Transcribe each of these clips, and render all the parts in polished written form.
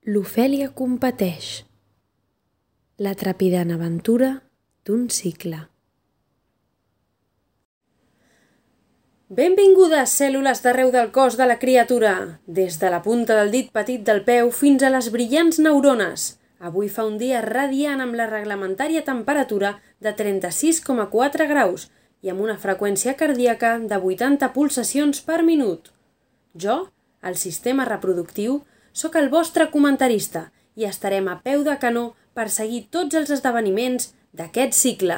L'Ofèlia competeix. La trepidant aventura d'un cicle. Benvingudes, cèl·lules d'arreu del cos de la criatura, des de la punta del dit petit del peu fins a les brillants neurones. Avui fa un dia radiant amb la reglamentària temperatura de 36,4 graus i amb una freqüència cardíaca de 80 pulsacions per minut. Jo, el sistema reproductiu, sóc el vostre comentarista i estarem a peu de canó per seguir tots els esdeveniments d'aquest cicle.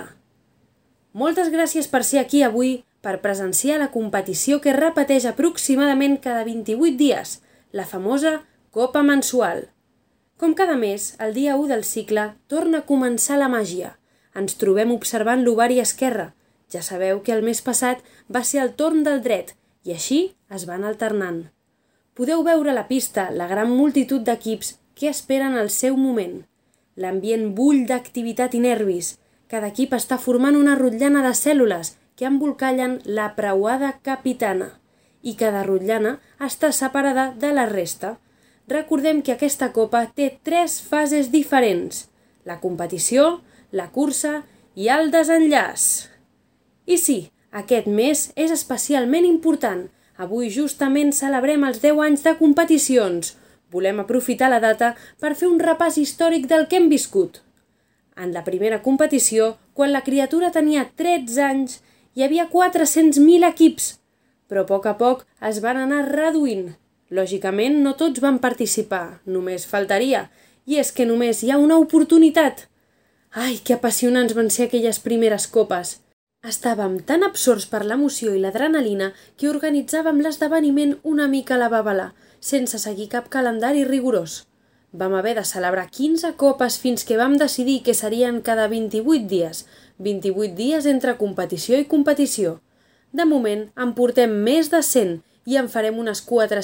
Moltes gràcies per ser aquí avui per presenciar la competició que es repeteix aproximadament cada 28 dies, la famosa Copa Mensual. Com cada mes, el dia 1 del cicle torna a començar la màgia. Ens trobem observant l'ovari esquerre. Ja sabeu que el mes passat va ser el torn del dret i així es van alternant. Podeu veure a la pista la gran multitud d'equips que esperen el seu moment. L'ambient bull d'activitat i nervis. Cada equip està formant una rotllana de cèl·lules que embolcallen la preuada capitana i cada rotllana està separada de la resta. Recordem que aquesta copa té 3 fases diferents: la competició, la cursa i el desenllaç. I sí, aquest mes és especialment important. Avui justament celebrem els 10 anys de competicions. Volem aprofitar la data per fer un repàs històric del que hem viscut. En la primera competició, quan la criatura tenia 13 anys, hi havia 400.000 equips, però a poc es van anar reduint. Lògicament, no tots van participar, només faltaria, i és que només hi ha una oportunitat. Ai, que apassionants van ser aquelles primeres copes! Estàvem tan absorts per l'emoció i l'adrenalina que organitzàvem l'esdeveniment una mica a la babalà, sense seguir cap calendari rigorós. Vam haver de celebrar 15 copes fins que vam decidir que serien cada 28 dies, 28 dies entre competició i competició. De moment en portem més de 100 i en farem unes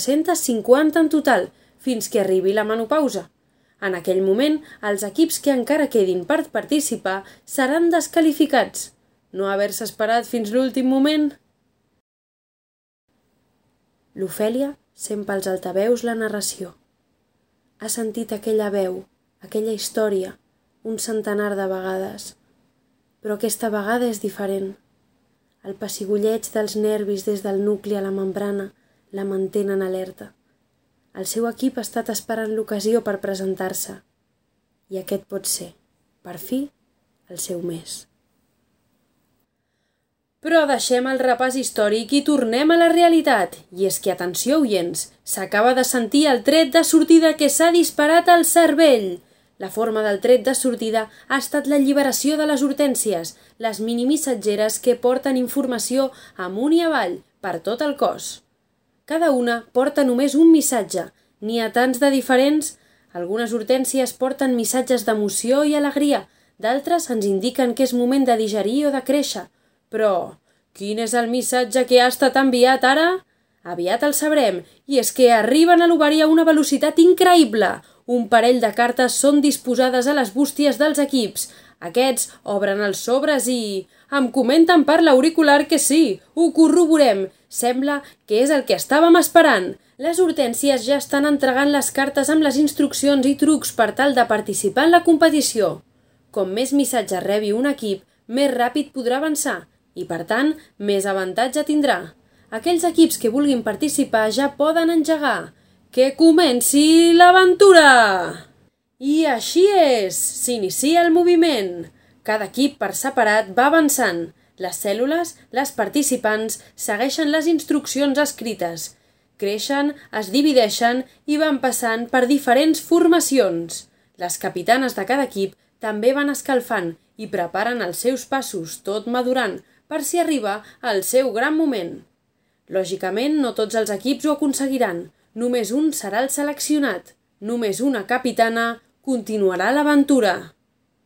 450 en total, fins que arribi la menopausa. En aquell moment, els equips que encara quedin per participar seran descalificats. No haver-se esperat fins l'últim moment? L'Ofèlia sent pels altaveus la narració. Ha sentit aquella veu, aquella història, un centenar de vegades. Però aquesta vegada és diferent. El pessigolleig dels nervis des del nucli a la membrana la mantenen alerta. El seu equip ha estat esperant l'ocasió per presentar-se. I aquest pot ser, per fi, el seu mes. Però deixem el repàs històric i tornem a la realitat. I és que, atenció, oients, s'acaba de sentir el tret de sortida que s'ha disparat al cervell. La forma del tret de sortida ha estat l'alliberació de les hortències, les minimissatgeres que porten informació amunt i avall, per tot el cos. Cada una porta només un missatge, n'hi ha tants de diferents. Algunes hortències porten missatges d'emoció i alegria, d'altres ens indiquen que és moment de digerir o de créixer. Però, quin és el missatge que ha estat enviat ara? Aviat el sabrem, i és que arriben a l'ovari a una velocitat increïble. Un parell de cartes són disposades a les bústies dels equips. Aquests obren els sobres i... em comenten per l'auricular que sí, ho corroborem. Sembla que és el que estàvem esperant. Les hortències ja estan entregant les cartes amb les instruccions i trucs per tal de participar en la competició. Com més missatges rebi un equip, més ràpid podrà avançar. I, per tant, més avantatge tindrà. Aquells equips que vulguin participar ja poden engegar. Que comenci l'aventura! I així és! S'inicia el moviment. Cada equip per separat va avançant. Les cèl·lules, les participants, segueixen les instruccions escrites. Creixen, es divideixen i van passant per diferents formacions. Les capitanes de cada equip també van escalfant i preparen els seus passos, tot madurant, per si arriba al seu gran moment. Lògicament, no tots els equips ho aconseguiran. Només un serà el seleccionat. Només una capitana continuarà l'aventura.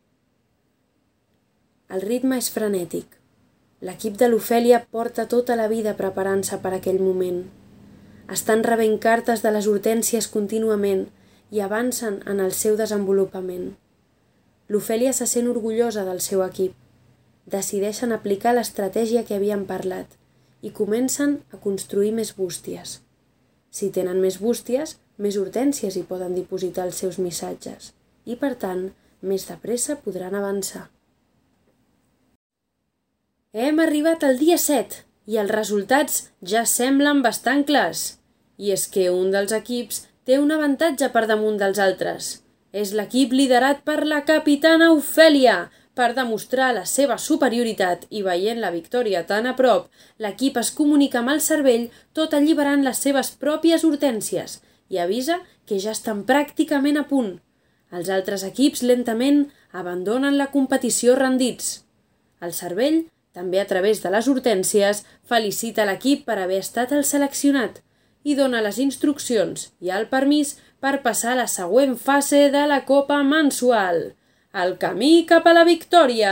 El ritme és frenètic. L'equip de l'Ofèlia porta tota la vida preparant-se per aquell moment. Estan rebent cartes de les hortències contínuament i avancen en el seu desenvolupament. L'Ofèlia se sent orgullosa del seu equip. Decideixen aplicar l'estratègia que havien parlat i comencen a construir més bústies. Si tenen més bústies, més hortènsies hi poden dipositar els seus missatges i, per tant, més de pressa podran avançar. Hem arribat al dia 7 i els resultats ja semblen bastant clars. I és que un dels equips té un avantatge per damunt dels altres. És l'equip liderat per la capitana Ofèlia. Per demostrar la seva superioritat i veient la victòria tan a prop, l'equip es comunica amb el cervell tot alliberant les seves pròpies hortènsies i avisa que ja estan pràcticament a punt. Els altres equips lentament abandonen la competició rendits. El cervell, també a través de les hortènsies, felicita l'equip per haver estat el seleccionat i dona les instruccions i el permís per passar a la següent fase de la Copa Mensual. El camí cap a la victòria!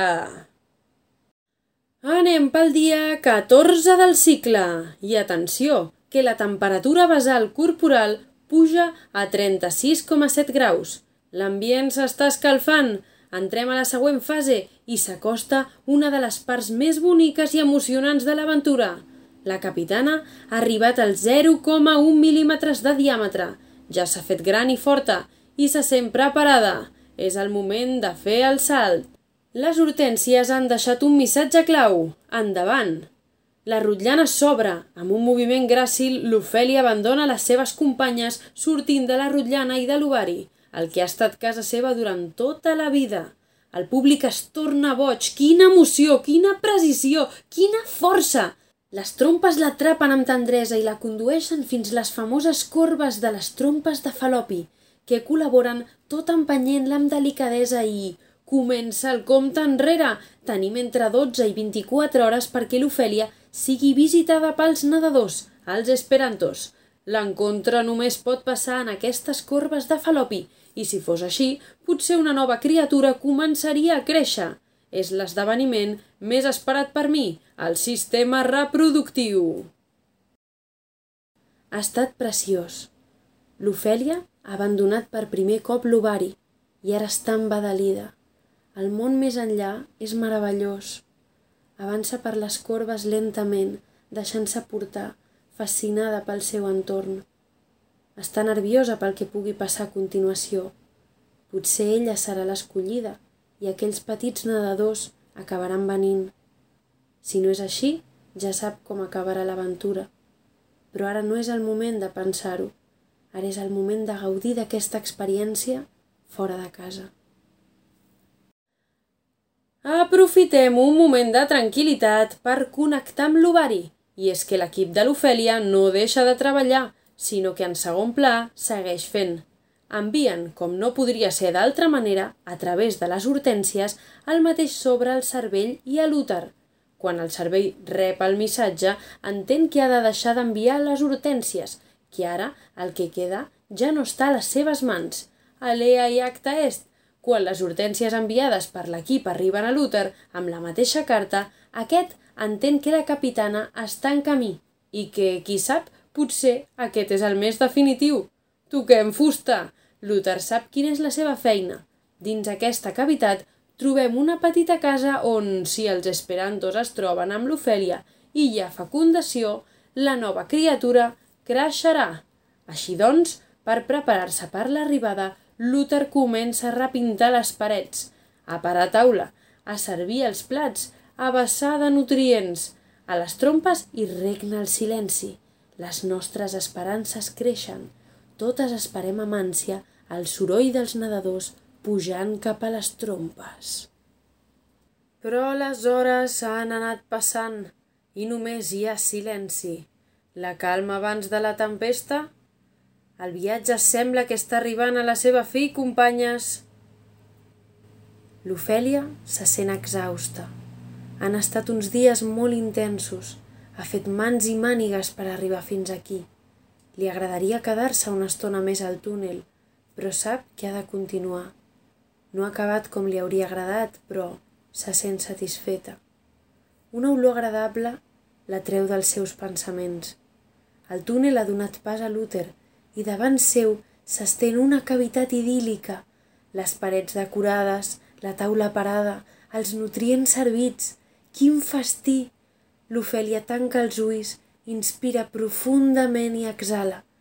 Anem pel dia 14 del cicle i atenció, que la temperatura basal corporal puja a 36,7 graus. L'ambient s'està escalfant. Entrem a la següent fase i s'acosta una de les parts més boniques i emocionants de l'aventura. La capitana ha arribat als 0,1 mil·límetres de diàmetre. Ja s'ha fet gran i forta i se sent preparada. És el moment de fer el salt. Les hortènsies han deixat un missatge clau. Endavant! La rotllana s'obre. Amb un moviment gràcil, l'Ofèlia abandona les seves companyes sortint de la rotllana i de l'ovari, el que ha estat casa seva durant tota la vida. El públic es torna boig. Quina emoció, quina precisió, quina força! Les trompes l'atrapen amb tendresa i la condueixen fins les famoses corbes de les trompes de Falopi, que col·laboren tot empenyent-la amb delicadesa i comença el compte enrere. Tenim entre 12 i 24 hores perquè l'Ofèlia sigui visitada pels nedadors, els esperantos. L'encontre només pot passar en aquestes corbes de Falopi i si fos així, potser una nova criatura començaria a créixer. És l'esdeveniment més esperat per mi, el sistema reproductiu. Ha estat preciós. L'Ofèlia ha abandonat per primer cop l'ovari i ara està embadalida. El món més enllà és meravellós. Avança per les corbes lentament, deixant-se portar, fascinada pel seu entorn. Està nerviosa pel que pugui passar a continuació. Potser ella serà l'escollida i aquells petits nedadors acabaran venint. Si no és així, ja sap com acabarà l'aventura. Però ara no és el moment de pensar-ho. Ara és el moment de gaudir d'aquesta experiència fora de casa. Aprofitem un moment de tranquil·litat per connectar amb l'ovari. I és que l'equip de l'Ofèlia no deixa de treballar, sinó que en segon pla segueix fent. Envien, com no podria ser d'altra manera, a través de les hortènsies, el mateix sobre el cervell i a l'úter. Quan el cervell rep el missatge, entén que ha de deixar d'enviar les hortènsies, que ara el que queda ja no està a les seves mans. Alea i acta est. Quan les hortènsies enviades per l'equip arriben a l'úter amb la mateixa carta, aquest entén que la capitana està en camí i que, qui sap, potser aquest és el més definitiu. Toquem fusta! L'úter sap quina és la seva feina. Dins aquesta cavitat trobem una petita casa on, si els esperantos es troben amb l'Ofèlia i hi ha fecundació, la nova criatura creixerà. Així doncs, per preparar-se per l'arribada, l'úter comença a repintar les parets, a parar taula, a servir els plats, a vessar de nutrients. A les trompes hi regna el silenci. Les nostres esperances creixen. Totes esperem amb ànsia el soroll dels nedadors pujant cap a les trompes. Però les hores han anat passant i només hi ha silenci. La calma abans de la tempesta? El viatge sembla que està arribant a la seva fi, companyes. L'Ofèlia se sent exhausta. Han estat uns dies molt intensos. Ha fet mans i mànigues per arribar fins aquí. Li agradaria quedar-se una estona més al túnel, però sap que ha de continuar. No ha acabat com li hauria agradat, però se sent satisfeta. Una olor agradable la treu dels seus pensaments. El túnel ha donat pas a l'úter i davant seu s'estén una cavitat idíl·lica. Les parets decorades, la taula parada, els nutrients servits. Quin festí! L'Ofèlia tanca els ulls, inspira profundament i exhala.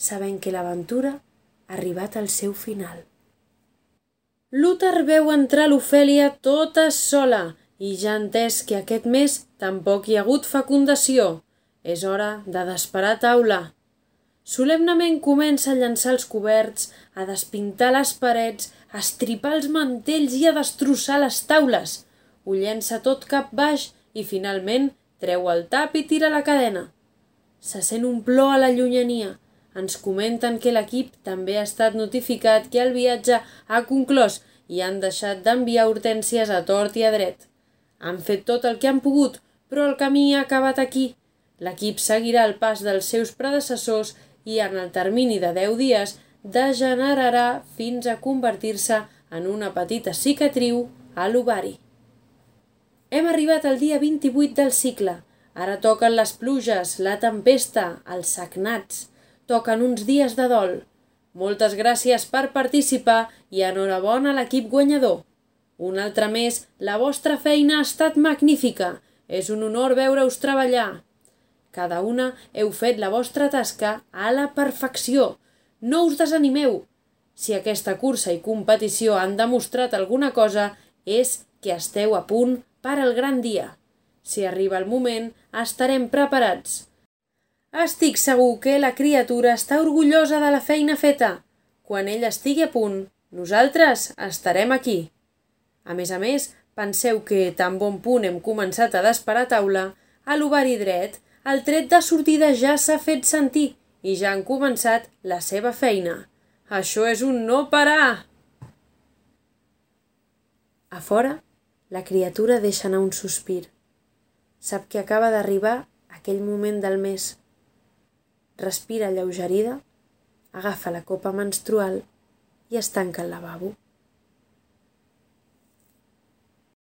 sabent que l'aventura ha arribat al seu final. L'Úter veu entrar l'Ofèlia tota sola i ja ha entès que aquest mes tampoc hi ha hagut fecundació. És hora de desperar taula. Solemnement comença a llançar els coberts, a despintar les parets, a estripar els mantells i a destrossar les taules. Ho llença tot cap baix i finalment treu el tap i tira la cadena. Se sent un plor a la llunyania. Ens comenten que l'equip també ha estat notificat que el viatge ha conclòs i han deixat d'enviar hortènsies a tort i a dret. Han fet tot el que han pogut, però el camí ha acabat aquí. L'equip seguirà el pas dels seus predecessors i en el termini de 10 dies degenerarà fins a convertir-se en una petita cicatriu a l'ovari. Hem arribat al dia 28 del cicle. Ara toquen les pluges, la tempesta, els sagnats. Toquen uns dies de dol. Moltes gràcies per participar i enhorabona a l'equip guanyador. Un altre mes, la vostra feina ha estat magnífica. És un honor veure-us treballar. Cada una heu fet la vostra tasca a la perfecció. No us desanimeu. Si aquesta cursa i competició han demostrat alguna cosa, és que esteu a punt per al gran dia. Si arriba el moment, estarem preparats. Estic segur que la criatura està orgullosa de la feina feta. Quan ella estigui a punt, nosaltres estarem aquí. A més, penseu que tan bon punt hem començat a desperar taula, a l'ovari dret, el tret de sortida ja s'ha fet sentir i ja han començat la seva feina. Això és un no parar! A fora, la criatura deixa anar un sospir. Sap que acaba d'arribar aquell moment del mes. Respira alleugerida, agafa la copa menstrual i es tanca al lavabo.